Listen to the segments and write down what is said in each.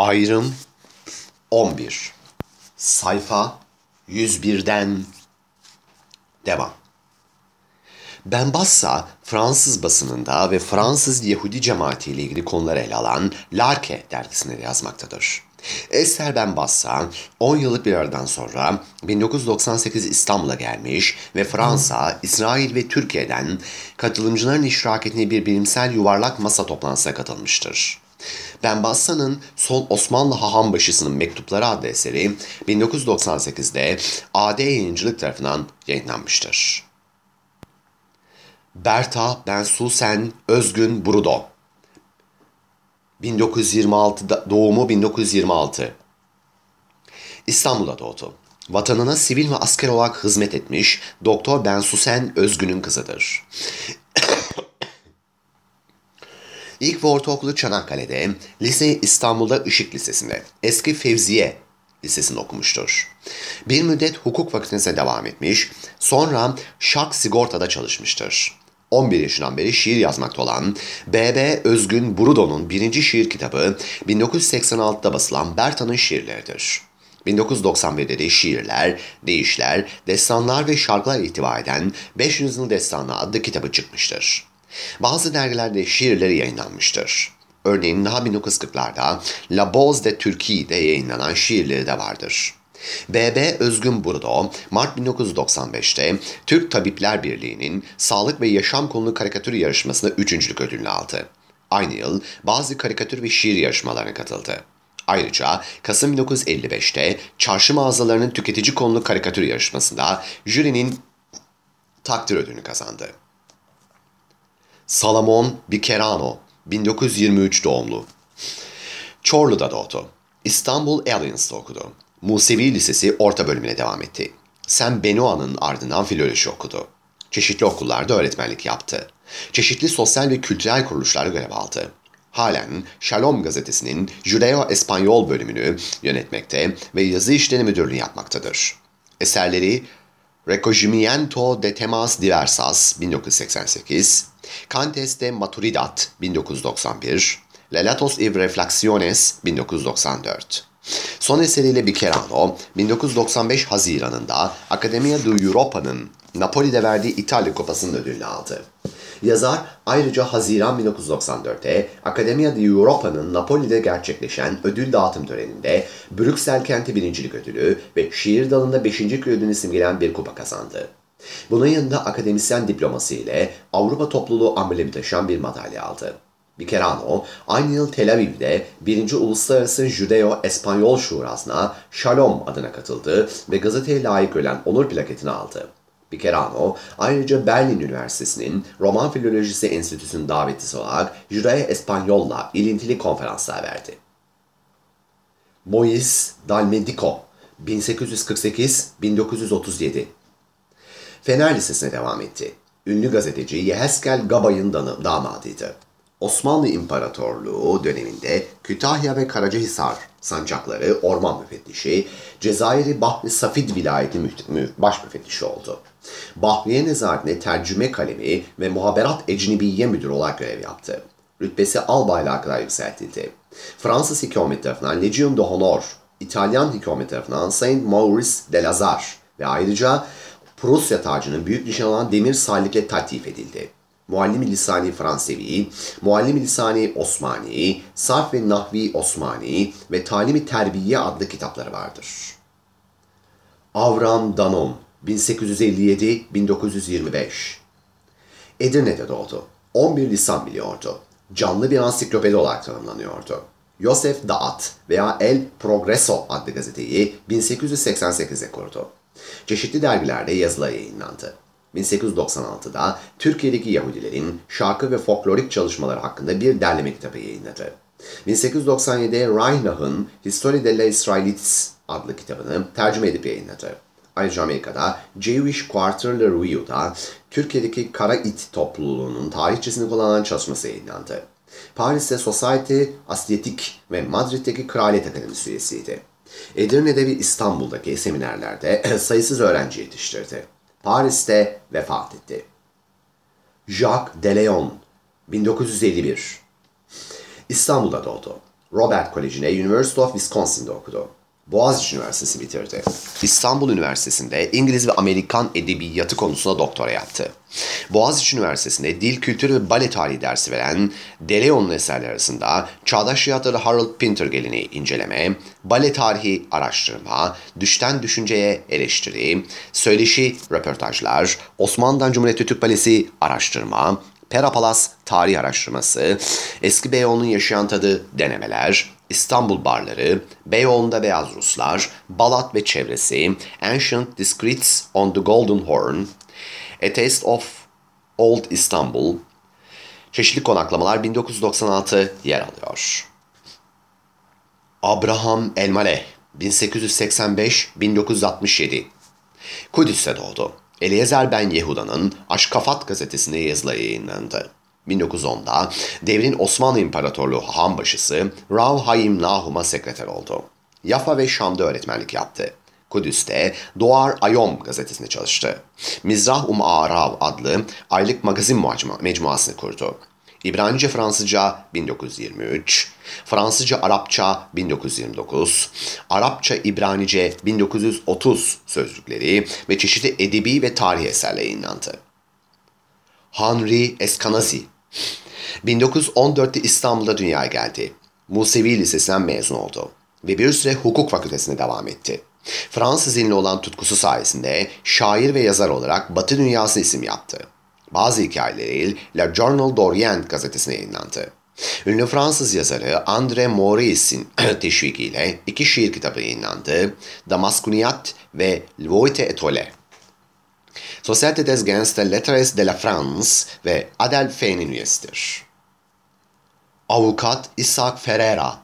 Ayrım 11. Sayfa 101'den devam. Benbassa, Fransız basınında ve Fransız Yahudi cemaati ile ilgili konuları ele alan L'Arche dergisinde de yazmaktadır. Esther Benbassa, 10 yıllık bir aradan sonra 1998 İstanbul'a gelmiş ve Fransa, İsrail ve Türkiye'den katılımcıların iştirak ettiği bir bilimsel yuvarlak masa toplantısına katılmıştır. Benbassa'nın Sol Osmanlı Hahambaşısı'nın Mektupları adlı eseri 1998'de AD Yayıncılık tarafından yayınlanmıştır. Berta Bensusen Özgün Brudo 1926 doğumu 1926. İstanbul'da doğdu. Vatanına sivil ve asker olarak hizmet etmiş Doktor Bensusen Özgün'ün kızıdır. İlk ve ortaokulu Çanakkale'de, lise İstanbul'da Işık Lisesi'nde, eski Fevziye Lisesi'nde okumuştur. Bir müddet hukuk fakültesine devam etmiş, sonra Şark Sigorta'da çalışmıştır. 11 yaşından beri şiir yazmakta olan B.B. Özgün Brudo'nun birinci şiir kitabı 1986'da basılan Berta'nın şiirleridir. 1991'de de şiirler, deyişler, destanlar ve şarkılar ihtiva eden 500 Yıl Destanı adlı kitabı çıkmıştır. Bazı dergilerde şiirleri yayınlanmıştır. Örneğin daha 1940'larda La Boz de Türkiye'de yayınlanan şiirleri de vardır. B.B. Özgün Brudo, Mart 1995'te Türk Tabipler Birliği'nin Sağlık ve Yaşam konulu karikatür yarışmasında üçüncülük ödülünü aldı. Aynı yıl bazı karikatür ve şiir yarışmalarına katıldı. Ayrıca Kasım 1955'te çarşı mağazalarının tüketici konulu karikatür yarışmasında jürinin takdir ödülünü kazandı. Salomon Bikerano, 1923 doğumlu. Çorlu'da doğdu. İstanbul Alliance'da okudu. Musevi Lisesi orta bölümüne devam etti. Saint Benoît'ın ardından filoloji okudu. Çeşitli okullarda öğretmenlik yaptı. Çeşitli sosyal ve kültürel kuruluşlarda görev aldı. Halen Shalom gazetesinin Judeo-Espanyol bölümünü yönetmekte ve yazı işleri müdürlüğü yapmaktadır. Eserleri Recogimiento de temas diversas 1988, Cantes de Maturidad 1991, Relatos y Reflexiones 1994. Son eseriyle Bikerano, 1995 Haziran'ında Accademia di Europa'nın Napoli'de verdiği İtalya Kupası'nın ödülünü aldı. Yazar ayrıca Haziran 1994'te Accademia di Europa'nın Napoli'de gerçekleşen ödül dağıtım töreninde Brüksel Kenti Birincilik Ödülü ve şiir dalında 5. ödülünü simgeleyen bir kupa kazandı. Bunun yanında akademisyen diploması ile Avrupa topluluğu amblemi taşıyan bir madalya aldı. Bikerano, aynı yıl Tel Aviv'de 1. Uluslararası Judeo-Espanyol Şurası'na Shalom adına katıldı ve gazeteye layık gören onur plaketini aldı. Bikerano, ayrıca Berlin Üniversitesi'nin Roman Filolojisi Enstitüsü'nün davetlisi olarak Judeo-Espanyol'la ilintili konferanslar verdi. Moïse Dalmedico, 1848-1937. Fener Lisesi'ne devam etti. Ünlü gazeteci Yehezkel Gabay'ın damadıydı. Osmanlı İmparatorluğu döneminde Kütahya ve Karacahisar sancakları orman müfettişi, Cezayir'i Bahri Safid vilayeti baş müfettişi oldu. Bahriye nezaretine tercüme kalemi ve muhaberat ecnebiye müdürü olarak görev yaptı. Rütbesi albaylığa kadar yükseltildi. Fransız hükümeti tarafından Legion d'Honneur, İtalyan hükümeti tarafından Saint Maurice de Lazare ve ayrıca Prusya tacının büyük nişan olan demir sallikle taltif edildi. Muallim-i Lisani Fransevi, Muallim-i Lisani Osmani, Sarf ve Nahvi Osmani ve Talim-i Terbiye adlı kitapları vardır. Avram Danon, 1857-1925. Edirne'de doğdu. 11 lisan biliyordu. Canlı bir ansiklopedi olarak tanımlanıyordu. Yosef Da'at veya El Progreso adlı gazeteyi 1888'de kurdu. Çeşitli dergilerde yazılar yayınlandı. 1896'da Türkiye'deki Yahudilerin şarkı ve folklorik çalışmaları hakkında bir derleme kitabı yayınladı. 1897'de Reinach'ın Histoire de l'Israélites adlı kitabını tercüme edip yayınladı. Ayrıca Amerika'da Jewish Quarterly Review'da Türkiye'deki Karait topluluğunun tarihçesini kullanan çalışması yayınlandı. Paris'te Société Asiatique ve Madrid'deki Kraliyet Akademisi üyesiydi. Edirne'de ve İstanbul'daki seminerlerde sayısız öğrenci yetiştirdi. Paris'te vefat etti. Jacques de Leon, 1951. İstanbul'da doğdu. Robert Koleji'ne University of Wisconsin'de okudu. Boğaziçi Üniversitesi bitirdi. İstanbul Üniversitesi'nde İngiliz ve Amerikan edebiyatı konusunda doktora yaptı. Boğaziçi Üniversitesi'nde dil, kültür ve bale tarihi dersi veren De Leon'un eserleri arasında çağdaş tiyatroda Harold Pinter geleneği inceleme, bale tarihi araştırma, düşten düşünceye eleştiri, söyleşi röportajlar, Osmanlı'dan Cumhuriyeti Türk Balesi araştırma, Pera Palas tarih araştırması, eski Beyoğlu'nun yaşayan tadı denemeler, İstanbul barları, Beyoğlu'nda Beyaz Ruslar, Balat ve çevresi, Ancient Discreets on the Golden Horn, A Taste of Old Istanbul, çeşitli konaklamalar 1996 yer alıyor. Abraham El-Maleh 1885-1967 Kudüs'te doğdu. Eliezer Ben Yehuda'nın Aşkafat gazetesinde yazıları yayınlandı. 1910'da devrin Osmanlı İmparatorluğu Hanbaşısı Rav Haim Nahum'a sekreter oldu. Yafa ve Şam'da öğretmenlik yaptı. Kudüs'te Doğar Ayom gazetesinde çalıştı. Mizrah Arav adlı aylık magazin mecmuasını kurdu. İbranice Fransızca 1923, Fransızca Arapça 1929, Arapça İbranice 1930 sözlükleri ve çeşitli edebi ve tarihi eserler yayınlandı. Henri Eskenazi 1914'te İstanbul'da dünyaya geldi. Musevi Lisesi'nden mezun oldu ve bir süre hukuk fakültesine devam etti. Fransız dilinde olan tutkusu sayesinde şair ve yazar olarak Batı dünyasına isim yaptı. Bazı hikayeleri La Journal d'Orient gazetesine yayınlandı. Ünlü Fransız yazarı André Maurice'in teşvikiyle 2 şiir kitabı yayınlandı. Damascuniyat ve L'Voite Etole. Société des Gens de Lettres de la France ve Adelphi'nin üyesidir. Avukat Isaac Ferreira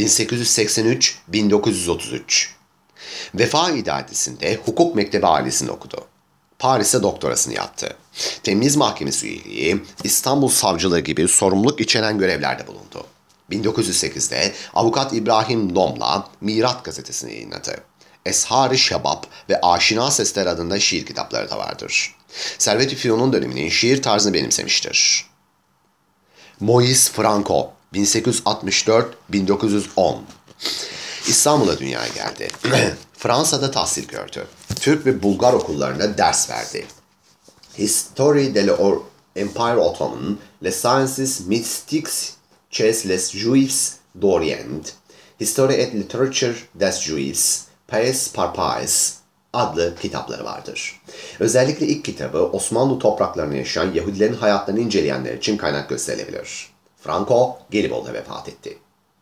1883-1933 Vefa İdaresi'nde hukuk mektebi ailesini okudu. Paris'te doktorasını yaptı. Temiz Mahkemesi üyeliği, İstanbul Savcılığı gibi sorumluluk içeren görevlerde bulundu. 1908'de Avukat İbrahim Dom'la Mirat gazetesini yayınladı. Eshar-ı Şebap ve Aşina Sesler adında şiir kitapları da vardır. Servet-i Fünun döneminin şiir tarzını benimsemiştir. Moïse Franco 1864-1910 İstanbul'a dünyaya geldi. Fransa'da tahsil gördü. Türk ve Bulgar okullarında ders verdi. Histoire de l'Empire Ottoman, Les Sciences Mystiques chez les Juifs d'Orient, History et Literature des Juifs, Pays par Pays adlı kitapları vardır. Özellikle ilk kitabı Osmanlı topraklarında yaşayan Yahudilerin hayatlarını inceleyenler için kaynak gösterilebilir. Franco, Gelibolu'da vefat etti.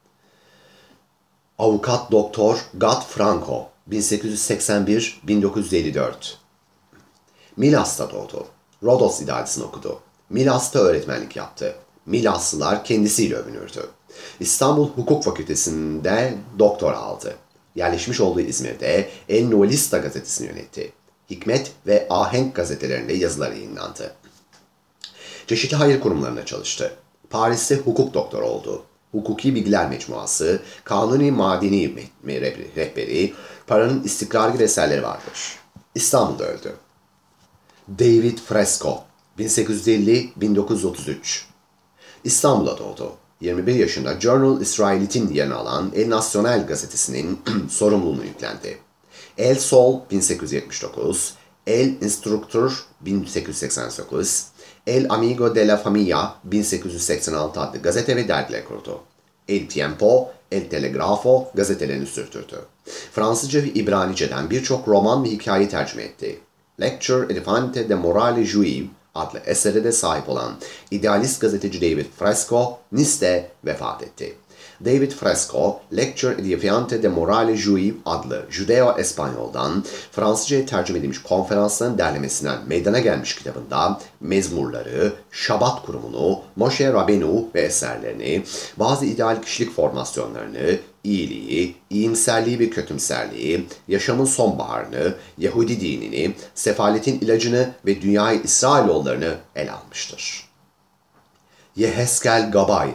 Avukat Doktor Gat Franco 1881-1954 Milas'ta doğdu. Rodos idaresini okudu. Milas'ta öğretmenlik yaptı. Milaslılar kendisiyle övünürdü. İstanbul Hukuk Fakültesi'nde doktora aldı. Yerleşmiş olduğu İzmir'de El Nolista gazetesini yönetti. Hikmet ve Ahenk gazetelerinde yazıları yayınlandı. Çeşitli hayır kurumlarında çalıştı. Paris'te hukuk doktoru oldu. Hukuki Bilgiler Mecmuası, Kanuni Madeni Rehberi, Paranın İstikrarı gibi eserleri vardır. İstanbul'da öldü. David Fresco 1850-1933 İstanbul'da doğdu. 21 yaşında Journal Israelit'in yerini alan El Nacional gazetesinin sorumluluğunu yüklendi. El Sol 1879, El Instructor 1889, El Amigo de la Familia 1886 adlı gazete ve dergiler kurdu. El Tiempo, El Telegrafo gazetelerini sürdürdü. Fransızca ve İbranice'den birçok roman ve hikaye tercüme etti. Lecture Edifante de Morale Juive adlı esere de sahip olan idealist gazeteci David Fresco, Nice'de vefat etti. David Fresco, Lecture Edificante de Morale Juive adlı Judeo-Espanyol'dan Fransızca'ya tercüme edilmiş konferansların derlemesinden meydana gelmiş kitabında mezmurları, Şabat kurumunu, Moshe Rabbeinu ve eserlerini, bazı ideal kişilik formasyonlarını, iyiliği, iyimserliği ve kötümserliği, yaşamın sonbaharını, Yahudi dinini, sefaletin ilacını ve dünyayı İsrailoğullarını ele almıştır. Yehezkel Gabay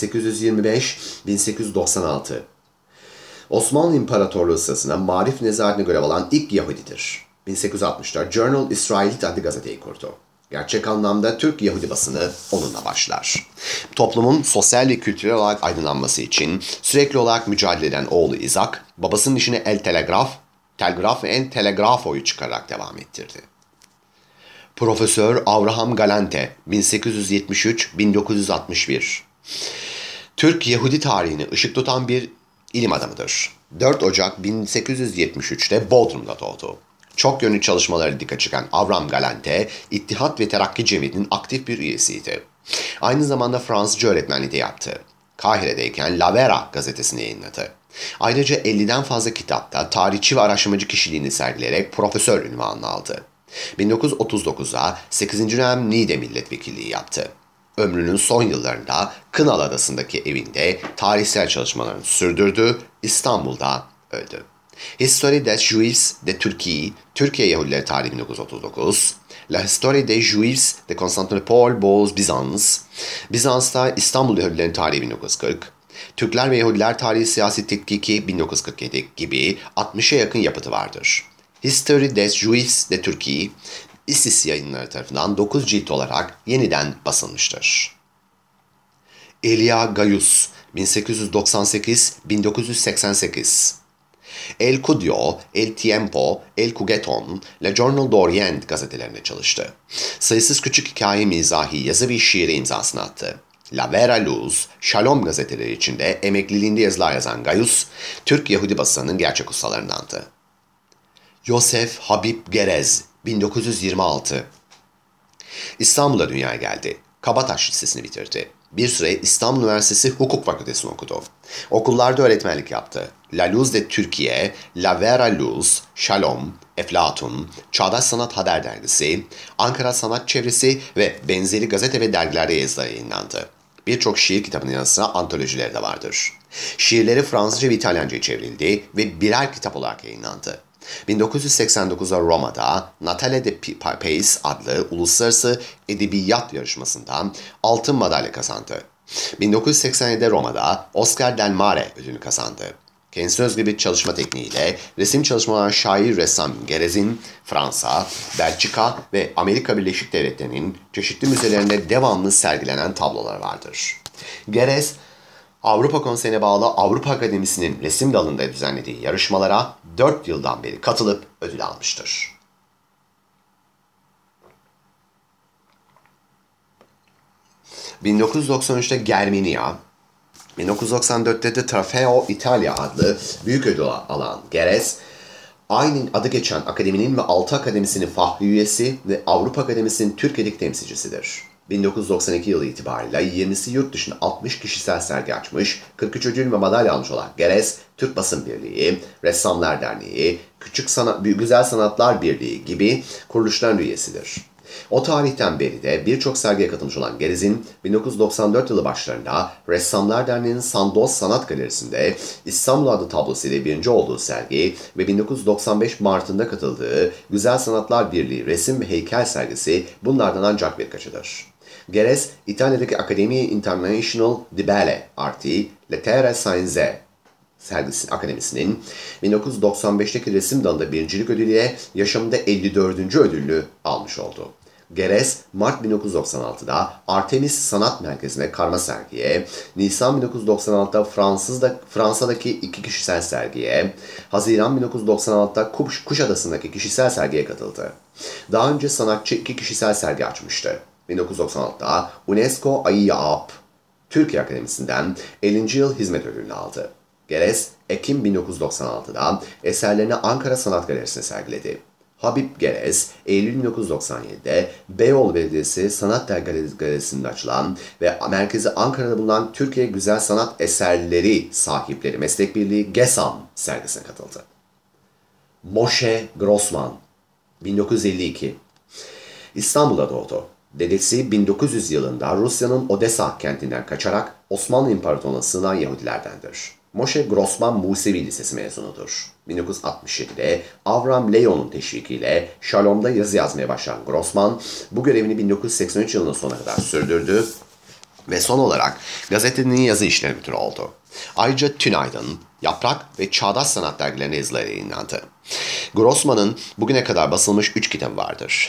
1825-1896 Osmanlı İmparatorluğu sırasında Marif Nezaretine görev alan ilk Yahudidir. 1860'da Journal Israelit adlı gazeteyi kurdu. Gerçek anlamda Türk Yahudi basını onunla başlar. Toplumun sosyal ve kültürel olarak aydınlanması için sürekli olarak mücadele eden oğlu İzak, babasının işini telgraf ve el telegrafoyu çıkararak devam ettirdi. Profesör Avraham Galante, 1873-1961. Türk Yahudi tarihini ışık tutan bir ilim adamıdır. 4 Ocak 1873'te Bodrum'da doğdu. Çok yönlü çalışmaları dikkat çeken Avraham Galante, İttihat ve Terakki Cemiyeti'nin aktif bir üyesiydi. Aynı zamanda Fransızca öğretmenliği de yaptı. Kahire'deyken La Vera gazetesini yayınladı. Ayrıca 50'den fazla kitapta tarihçi ve araştırmacı kişiliğini sergileyerek profesör unvanını aldı. 1939'da 8. dönem Niğde milletvekilliği yaptı. Ömrünün son yıllarında Kınal Adası'ndaki evinde tarihsel çalışmalarını sürdürdü, İstanbul'da öldü. Histoire des Juifs de Turquie, Türkiye Yahudileri tarihi 1939, La Histoire des Juifs de Constantinople Boz Bizans, Bizans'ta İstanbul Yahudilerin tarihi 1940, Türkler ve Yahudiler tarihi siyasi tetkiki 1947 gibi 60'a yakın yapıtı vardır. Histoire des Juifs de Turquie, İSİS yayınları tarafından 9 cilt olarak yeniden basılmıştır. Elia Gayus, 1898-1988. El Cudio, El Tiempo, El Cugeton, Le Journal d'Orient gazetelerinde çalıştı. Sayısız küçük hikaye, mizahi, yazı ve şiiri imzasını attı. La Vera Luz, Shalom gazeteleri içinde emekliliğinde yazılar yazan Gayus, Türk Yahudi basınının gerçek ustalarındandı. Yosef Habib Gerez, 1926. İstanbul'a dünyaya geldi. Kabataş Lisesi'ni bitirdi. Bir süre İstanbul Üniversitesi Hukuk Fakültesi'ni okudu. Okullarda öğretmenlik yaptı. La Luz de Türkiye, La Vera Luz, Shalom, Eflatun, Çağdaş Sanat Haber Dergisi, Ankara Sanat Çevresi ve benzeri gazete ve dergilerde yazıları yayınlandı. Birçok şiir kitabının yanı sıra antolojileri de vardır. Şiirleri Fransızca ve İtalyanca'ya çevrildi ve birer kitap olarak yayınlandı. 1989'da Roma'da Natale de Pais adlı uluslararası edebiyat yarışmasından altın madalya kazandı. 1987'de Roma'da Oscar del Mare ödülünü kazandı. Kendisine özgü bir çalışma tekniğiyle resim çalışmaları şair ressam Gerez'in Fransa, Belçika ve Amerika Birleşik Devletleri'nin çeşitli müzelerinde devamlı sergilenen tablolar vardır. Gerez, Avrupa Konseyi'ne bağlı Avrupa Akademisi'nin resim dalında düzenlediği yarışmalara 4 yıldan beri katılıp ödül almıştır. ...1993'te Germinia, 1994'te de Trofeo Italia adlı büyük ödül alan Gerez, aynı adı geçen akademinin ve 6 akademisinin fahri üyesi ve Avrupa Akademisi'nin Türkiye'deki temsilcisidir. 1992 yılı itibariyle 20'si yurt dışında 60 kişisel sergi açmış, 43 ödül ve madalya almış olan Gerez, Türk Basın Birliği, Ressamlar Derneği, Güzel Sanatlar Birliği gibi kuruluşların üyesidir. O tarihten beri de birçok sergiye katılmış olan Gerez'in 1994 yılı başlarında Ressamlar Derneği'nin Sandoz Sanat Galerisi'nde İstanbul adlı tablosuyla birinci olduğu sergi ve 1995 Mart'ında katıldığı Güzel Sanatlar Birliği resim ve heykel sergisi bunlardan ancak birkaçıdır. Gerez, İtalya'daki Accademia Internazionale di Belle Arti Lettere Scienze Akademisi'nin 1995'teki resim dalında birincilik ödülüyle yaşamında 54. ödülünü almış oldu. Gerez, Mart 1996'da Artemis Sanat Merkezi'nde karma sergiye, Nisan 1996'da Fransa'daki 2 kişisel sergiye, Haziran 1996'da Kuşadası'ndaki kişisel sergiye katıldı. Daha önce sanatçı 2 kişisel sergi açmıştı. 1996'da UNESCO AİAP Türkiye Akademisi'nden 50. yıl hizmet ödülünü aldı. Gerez, Ekim 1996'da eserlerini Ankara Sanat Galerisi'ne sergiledi. Habib Gerez, Eylül 1997'de Beyoğlu Belediyesi Sanat Galerisi'nde açılan ve merkezi Ankara'da bulunan Türkiye Güzel Sanat Eserleri Sahipleri Meslek Birliği GESAM sergisine katıldı. Moshe Grossman, 1952. İstanbul'da doğdu. Dedesi 1900 yılında Rusya'nın Odessa kentinden kaçarak Osmanlı İmparatorluğu'na sığınan Yahudilerdendir. Moshe Grossman Musevi Lisesi mezunudur. 1967'de Avram Leon'un teşvikiyle Shalom'da yazı yazmaya başlayan Grossman, bu görevini 1983 yılının sonuna kadar sürdürdü ve son olarak gazetenin yazı işleri müdürü oldu. Ayrıca Tünaydın, Yaprak ve Çağdaş Sanat dergilerine yazıları yayınlandı. Grossman'ın bugüne kadar basılmış 3 kitabı vardır.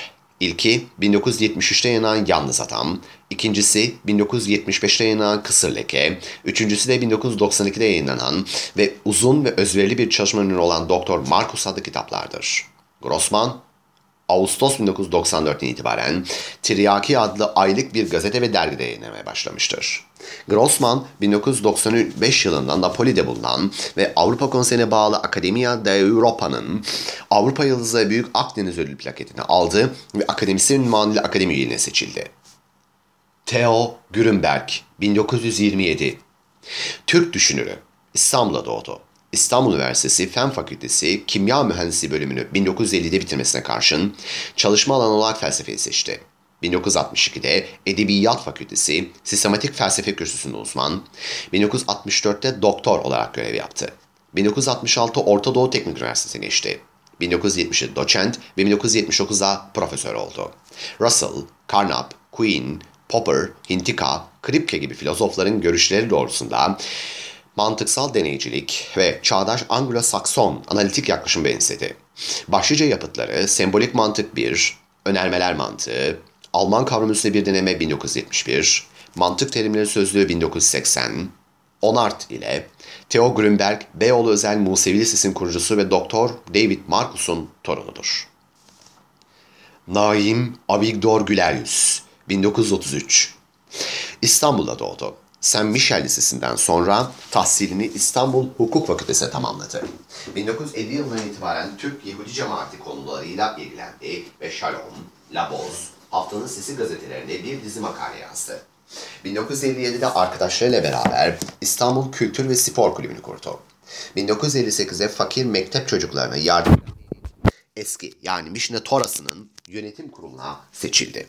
İlki 1973'te yayınlanan Yalnız Adam, ikincisi 1975'te yayınlanan Kısır Leke, üçüncüsü de 1992'de yayınlanan ve uzun ve özverili bir çalışma ürünü olan Doktor Markus adlı kitaplardır. Grossman, Ağustos 1994'ten itibaren Tiryaki adlı aylık bir gazete ve dergide yayınlamaya başlamıştır. Grossman, 1995 yılında Napoli'de bulunan ve Avrupa Konseyi'ne bağlı Accademia d'Europa'nın Avrupa Yıldızı Büyük Akdeniz Ödül plaketini aldı ve akademisyen ünvanıyla akademi üyeliğine seçildi. Theo Grünberg, 1927. Türk düşünürü, İstanbul'da doğdu. İstanbul Üniversitesi Fen Fakültesi Kimya Mühendisliği bölümünü 1950'de bitirmesine karşın çalışma alanı olarak felsefeyi seçti. 1962'de Edebiyat Fakültesi Sistematik Felsefe Kürsüsü'nde uzman, 1964'te doktor olarak görev yaptı. 1966 Orta Doğu Teknik Üniversitesi'ne geçti. 1970'de doçent ve 1979'da profesör oldu. Russell, Carnap, Quine, Popper, Hintika, Kripke gibi filozofların görüşleri doğrultusunda mantıksal deneycilik ve çağdaş Anglo-Sakson analitik yaklaşım benimsedi. Başlıca yapıtları Sembolik Mantık 1, Önermeler Mantığı, Alman Kavram Üstüne Bir Deneme 1971, Mantık Terimleri Sözlüğü 1980, Onart ile Theo Grünberg, Beyoğlu Özel Musevi Lisesi'nin kurucusu ve Doktor David Marcus'un torunudur. Naim Avigdor Gülerius, 1933. İstanbul'da doğdu. Saint Michel Lisesi'nden sonra tahsilini İstanbul Hukuk Fakültesi'ne tamamladı. 1950 yılından itibaren Türk Yahudi Cemaati konularıyla ilgilendi ve Shalom, La Voz, Haftanın Sesi gazetelerinde bir dizi makale yazdı. 1957'de arkadaşlarıyla beraber İstanbul Kültür ve Spor Kulübü'nü kurdu. 1958'de fakir mektep çocuklarına yardım eski yani Mişne Torası'nın yönetim kuruluna seçildi.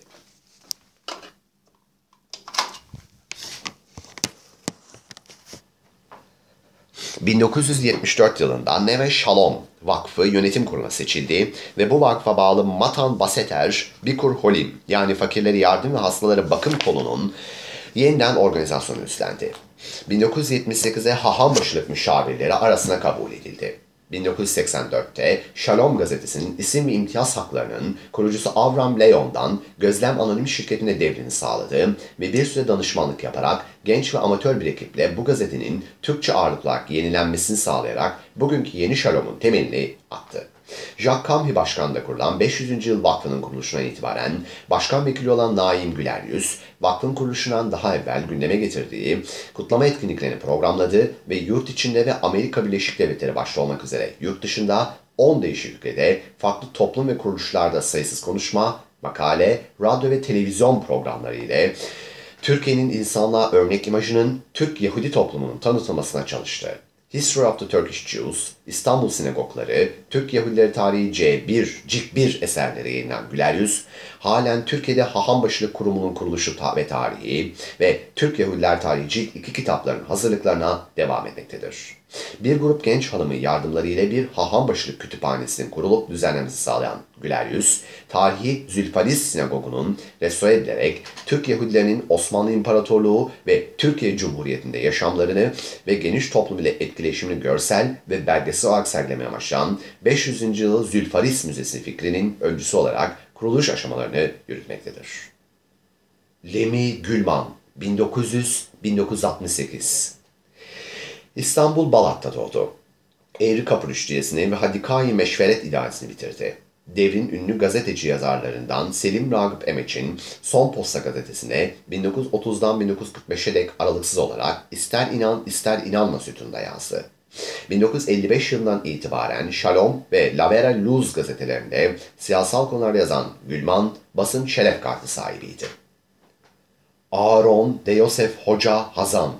1974 yılında Neve Shalom Vakfı Yönetim Kurulu'na seçildi ve bu vakfa bağlı Matan Baseter Bikur Holim yani fakirlere yardım ve hastalara bakım kolunun yeniden organizasyonu üstlendi. 1978'de Hahambaşılık müşavirleri arasına kabul edildi. 1984'te Shalom gazetesinin isim ve imtiyaz haklarının kurucusu Avram Leon'dan Gözlem Anonim şirketine devrini sağladı ve bir süre danışmanlık yaparak genç ve amatör bir ekiple bu gazetenin Türkçe ağırlıklı olarak yenilenmesini sağlayarak bugünkü yeni Shalom'un temelini attı. Jacques Camhi başkanlığında kurulan 500. yıl vakfının kuruluşuna itibaren başkan vekili olan Naim Gülerius, vakfın kuruluşundan daha evvel gündeme getirdiği kutlama etkinliklerini programladı ve yurt içinde ve Amerika Birleşik Devletleri başta olmak üzere yurt dışında 10 değişik ülkede farklı toplum ve kuruluşlarda sayısız konuşma, makale, radyo ve televizyon programları ile Türkiye'nin insanlığa örnek imajının Türk Yahudi toplumunun tanıtılmasına çalıştı. History of the Turkish Jews, İstanbul Sinagogları, Türk Yahudileri Tarihi C1, Cilt 1 eserleri yayınlanan Gülerius, halen Türkiye'de Hahambaşılık Kurumu'nun kuruluşu ve tarihi ve Türk Yahudiler Tarihi Cilt 2 kitaplarının hazırlıklarına devam etmektedir. Bir grup genç hanımı yardımları ile bir Hahambaşılık Kütüphanesi'nin kurulup düzenlemesi sağlayan Gülerius, tarihi Zülfalis Sinagogu'nun restore edilerek Türk Yahudilerinin Osmanlı İmparatorluğu ve Türkiye Cumhuriyeti'nde yaşamlarını ve geniş toplum ile etkileşimini görsel ve belgesel olarak sergilemeye amaçlayan 500. yılı Zülfalis Müzesi fikrinin öncüsü olarak kuruluş aşamalarını yürütmektedir. Lemi Gülman, 1900-1968. İstanbul Balat'ta doğdu. Eğri Kapı Rüştiyesi'ni ve Hadikâ-i Meşveret İdaresini bitirdi. Devrin ünlü gazeteci yazarlarından Selim Ragıp Emeç'in Son Posta gazetesine 1930'dan 1945'e dek aralıksız olarak ister inan ister inanma sütununda yazdı. 1955 yılından itibaren Shalom ve La Vera Luz gazetelerinde siyasal konularda yazan Gülman, basın şeref kartı sahibiydi. Aaron de Yosef Hoca Hazan,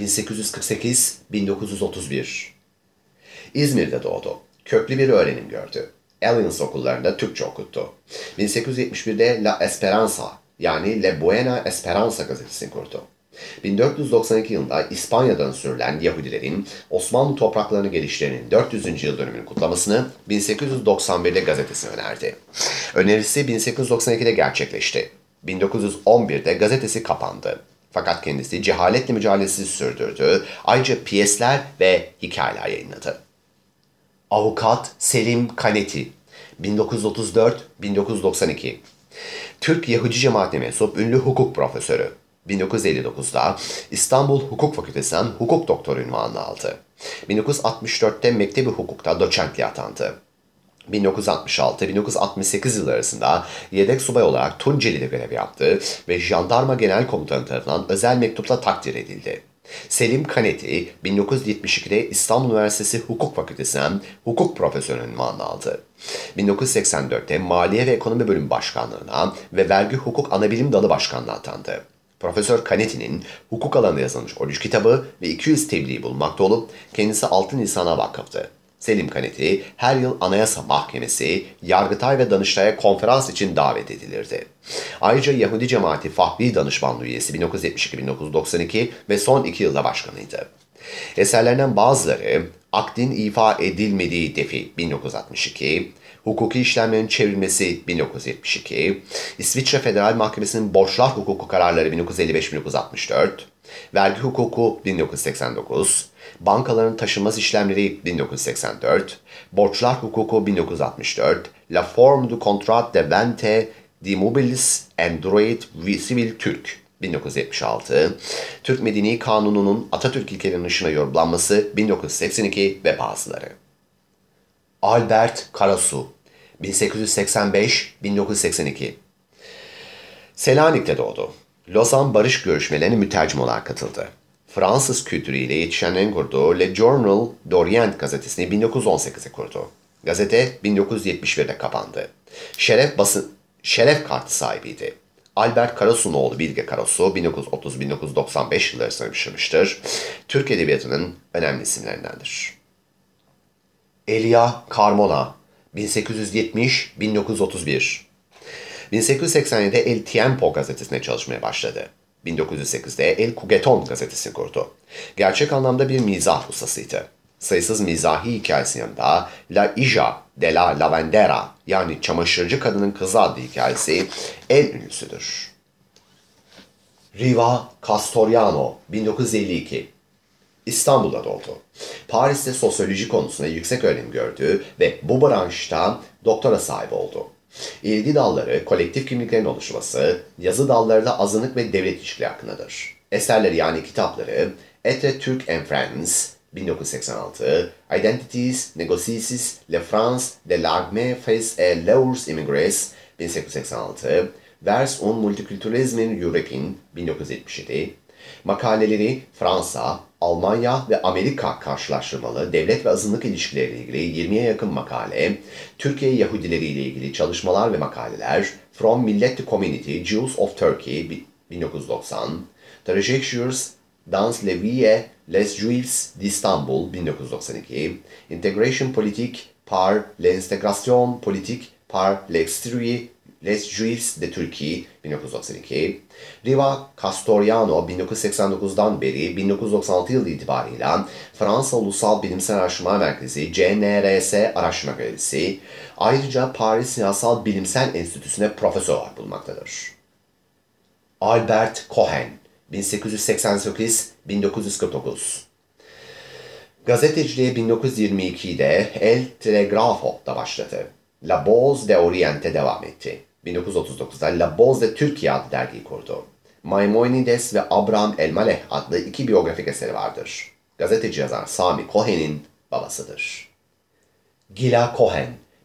1848-1931. İzmir'de doğdu. Köklü bir öğrenim gördü. Alliance okullarında Türkçe okuttu. 1871'de La Esperanza yani La Buena Esperanza gazetesini kurdu. 1492 yılında İspanya'dan sürülen Yahudilerin Osmanlı topraklarına gelişlerinin 400. yıl dönümünü kutlamasını 1891'de gazetesine önerdi. Önerisi 1892'de gerçekleşti. 1911'de gazetesi kapandı. Fakat kendisi cehaletle mücadelesi sürdürdü. Ayrıca piyesler ve hikayeler yayınladı. Avukat Selim Kaneti, 1934-1992. Türk Yahudi cemaatine mensup ünlü hukuk profesörü. 1959'da İstanbul Hukuk Fakültesi'nden hukuk doktoru unvanını aldı. 1964'te Mektebi Hukuk'ta doçentliğe atandı. 1966-1968 yılları arasında yedek subay olarak Tunceli'de görev yaptı ve Jandarma Genel Komutanı tarafından özel mektupla takdir edildi. Selim Kaneti, 1972'de İstanbul Üniversitesi Hukuk Fakültesi'nden hukuk profesörü unvanını aldı. 1984'te Maliye ve Ekonomi Bölümü Başkanlığı'na ve Vergi Hukuk Anabilim Dalı Başkanlığı'na atandı. Profesör Kaneti'nin hukuk alanında yazılmış 13 kitabı ve 200 tebliği bulunmakta olup kendisi Altın İnsan'a vakıftı. Selim Kaneti her yıl Anayasa Mahkemesi, Yargıtay ve Danıştay'a konferans için davet edilirdi. Ayrıca Yahudi Cemaati Fahri Danışmanlığı üyesi 1972-1992 ve son 2 yılda başkanıydı. Eserlerinden bazıları Akdin İfa Edilmediği Defi 1962, Hukuki İşlemlerin Çevrilmesi 1972, İsviçre Federal Mahkemesi'nin Borçlar Hukuku Kararları 1955-1964, Vergi Hukuku 1989, Bankaların Taşınmaz İşlemleri 1984, Borçlar Hukuku 1964, La Forme du Contrat de Vente d'Immobilis and Droit Civil Türk 1976, Türk Medeni Kanunu'nun Atatürk ilkelerinin ışığına yorumlanması 1982 ve bazıları. Albert Karasu 1885-1982 Selanik'te doğdu. Lozan Barış Görüşmelerine mütercim olarak katıldı. Fransız kültürüyle yetişenlerin kurduğu Le Journal d'Orient gazetesini 1918'de kurdu. Gazete 1971'de kapandı. Şeref kartı sahibiydi. Albert Karasu'nun oğlu Bilge Karasu 1930-1995 yılları yaşamıştır. Türk Edebiyatı'nın önemli isimlerindendir. Elia Carmona 1870-1931 1887'de El Tiempo gazetesine çalışmaya başladı. 1908'de El Cugeton gazetesini kurdu. Gerçek anlamda bir mizah ustasıydı. Sayısız mizahi hikayesinin yanında La Hija de la Lavandera yani çamaşırcı kadının kızı adlı hikayesi en ünlüsüdür. Riva Castoriano 1952 İstanbul'da doğdu. Paris'te sosyoloji konusunda yüksek öğrenim gördü ve bu branşta doktora sahibi oldu. İlgi dalları kolektif kimliklerin oluşması, yazı dalları da azınlık ve devlet ilişkileri hakkındadır. Eserleri yani kitapları Etre Türk and Friends 1986, Identities, Negotiations, Le France de l'Armée face et leurs immigrés 1886, Vers un Multiculturalisme Européen 1977, makaleleri Fransa, Almanya ve Amerika karşılaştırmalı devlet ve azınlık ilişkileriyle ilgili 20'ye yakın makale, Türkiye Yahudileri ile ilgili çalışmalar ve makaleler, From Millet to Community, Jews of Turkey 1990, Trajectoires dans la vie les Juifs d'Istanbul 1992, Integration politique par l'intégration politique par l'extérieur Les Juifs de Turquie 1992, Riva Castoriano 1989'dan beri 1996 yılı itibariyle Fransa Ulusal Bilimsel Araştırma Merkezi CNRS araştırma görevlisi, ayrıca Paris Siyasal Bilimsel Enstitüsü'ne profesör olarak bulunmaktadır. Albert Cohen 1888-1949 Gazeteciliğe 1922'de El Telegrafo'da başladı. La Voz de Oriente devam etti. 1939'da La Voz de Türkiye adlı dergiyi kurdu. Maimonides ve Abraham El-Maleh adlı 2 biyografik eseri vardır. Gazeteci yazar Sami Cohen'in babasıdır. Gila Cohen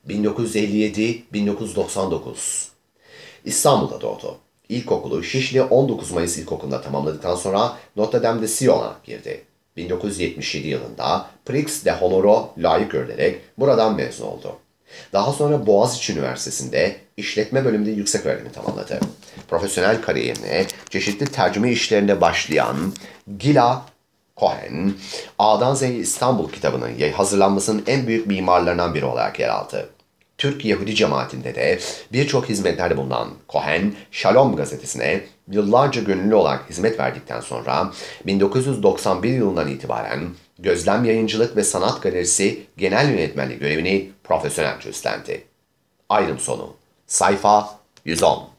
1957-1999 İstanbul'da doğdu. İlkokulu Şişli 19 Mayıs İlkokulu'nda tamamladıktan sonra Notre Dame de Sion'a girdi. 1977 yılında Prix de Honor'a layık görülerek buradan mezun oldu. Daha sonra Boğaziçi Üniversitesi'nde işletme bölümünde yüksek öğrenimi tamamladı. Profesyonel kariyerine çeşitli tercüme işlerinde başlayan Gila Cohen, A'dan Z'ye İstanbul kitabının hazırlanmasının en büyük mimarlarından biri olarak yer aldı. Türk Yahudi cemaatinde de birçok hizmetlerde bulunan Cohen, Shalom gazetesine yıllarca gönüllü olarak hizmet verdikten sonra 1991 yılından itibaren Gözlem Yayıncılık ve Sanat Galerisi Genel Yönetmenliği görevini profesyonelce üstlendi. Ayrım sonu. Sayfa 110